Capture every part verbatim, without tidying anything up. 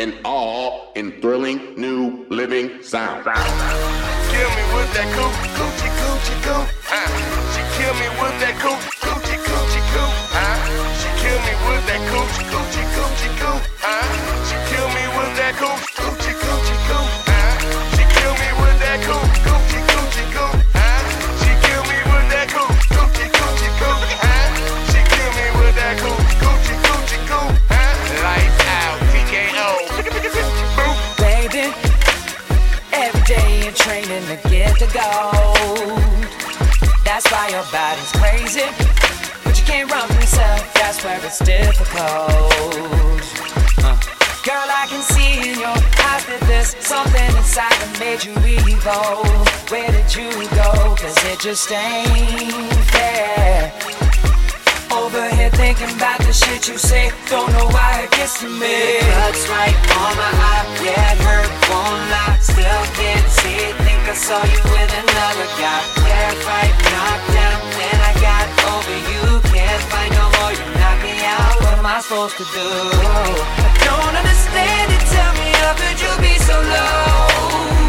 and all in thrilling new living sound. Kill me with that coochie coochie coochie coo. Uh, she kill me with that coochie coochie coochie coo. Uh, she kill me with that coochie coochie coochie coo. Uh, she kill me with that coochie coochie coochie coo. Uh, she kill me with that coochie coochie coochie coo. Uh, she kill me with that coochie coochie coochie coo. Uh, she kill me with that coochie coochie coochie coo. Uh, lights out, T K O. Baby, every day you're training to get the gold. That's why your body's crazy, but you can't run from yourself. That's where it's difficult. uh. Girl, I can see in your eyes that there's something inside that made you evil. Where did you go? Cause it just ain't fair. Over here thinking about the shit you say, don't know why it gets to me. Blood's right on my eye, yeah, it hurt, won't lie. Still can't see it, think I saw you with another guy. Yeah, fight, knocked down, then I got over you. Can't find no more, you knock me out. What am I supposed to do? I don't understand it, tell me how could you be so low?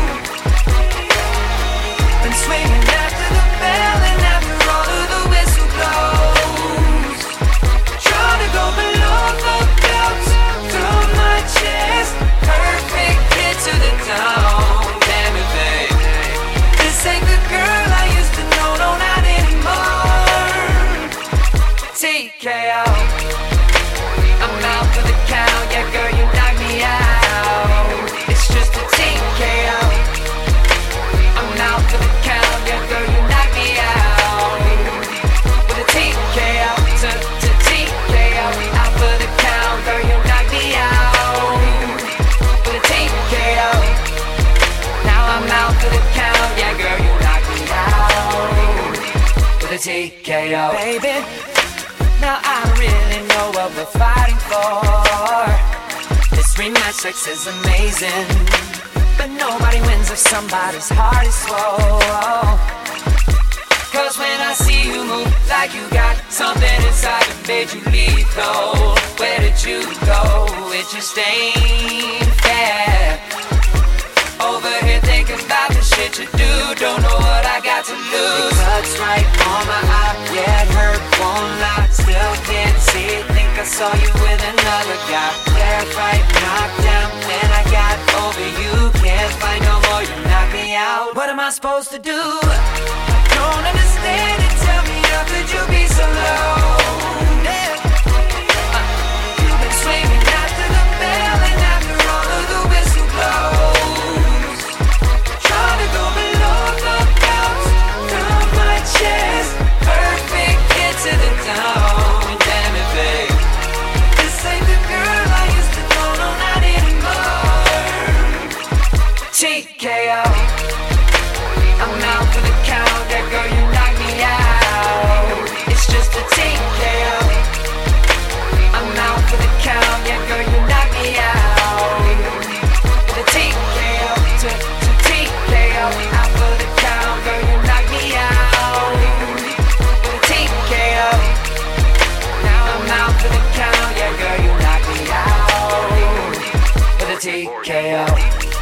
Been swinging after the bell and after all of the whistle blows. Trying to go below the belt, through my chest. Perfect hit to the dome. Damn it, babe, this ain't the girl I used to know, no, not anymore. T K O, I'm out for the count. Yeah, girl, you knock me out. It's just a T K O. I'm out for the count. Yeah, girl, you knock me out. With a T K O, to, to T K O. Out for the count, girl, you knock me out. With a T K O. Now I'm out for the count. Yeah, girl, you knock me out. With a T K O. Baby, now I don't really know what we're fighting for. This rematch sex is amazing, but nobody wins if somebody's heart is swole. Cause when I see you move like you got something inside that made you lethal, where did you go? It just ain't fair. Over here thinking about the shit you do, don't know what I got to lose. The blood's right on my eye, yeah, it hurt, won't lie. Still can't see it, think I saw you with another guy. Yeah, fight, knocked down, then I got over you. Can't find no more, you knock me out. What am I supposed to do? I don't understand it, tell me how could you be so low? Yeah. uh, You've been swinging after the bell and after all of the whistle blows. Trying to go below the belt, through my chest. Perfect hit to the dome. Damn it, babe, this ain't the girl I used to know, no, not anymore. T K O, I'm out for the count. Yeah, girl, you knock me out. It's just a T K O. I'm out for the count. Yeah, girl, you knock me out. With a T K O, to, to T K O. Out for the count. Girl, you knock me out. With a T K O. Now I'm out for the count. Yeah, girl, you knock me out. With a T K O.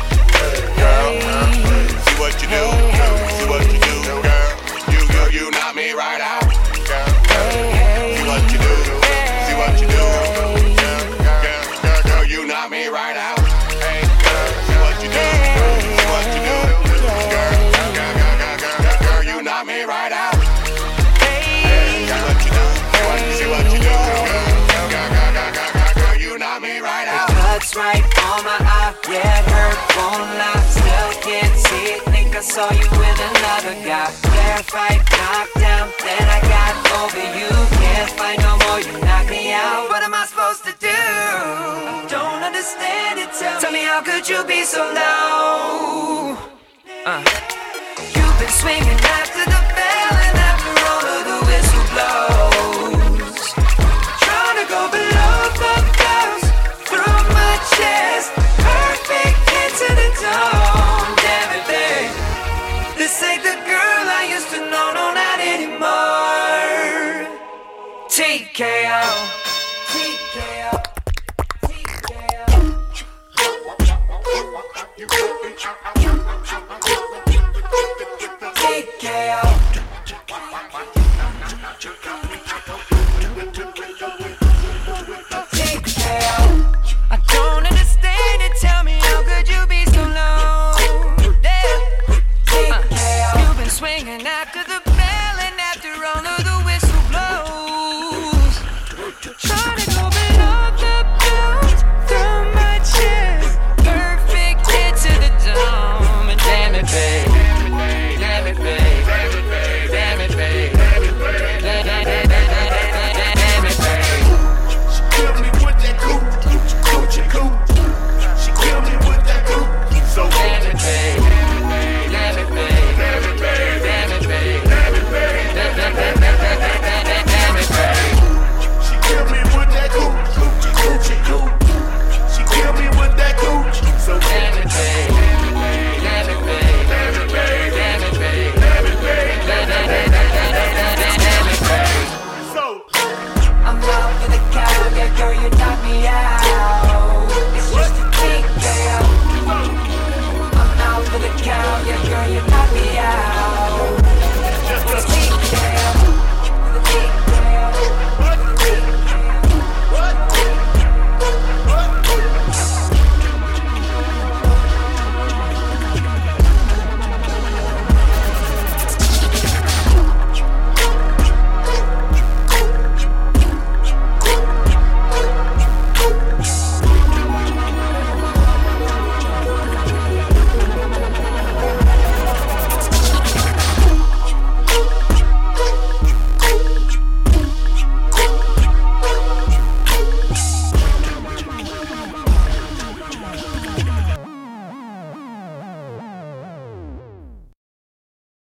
See what you do, see what you do, girl. You, you, you knock me right out, girl. See what you do, see what you do, girl. Girl, girl, girl, you knock me right out. Hey, girl, see what you do, see what you do, girl. Girl, girl, girl, girl, girl, girl, you knock me right out. Hey, see what you do, see what you do, girl. Girl, girl, girl, girl, girl, girl, you knock me right out. Blood's right on my eye, yeah, it hurt, won't lie. Still can't see it, think I saw you with another guy. Fair fight, knocked down, then I got over you. Can't find no more, you knock me out. What am I supposed to do? I don't understand it, tell, tell me how could you be so low? uh. You've been swinging after the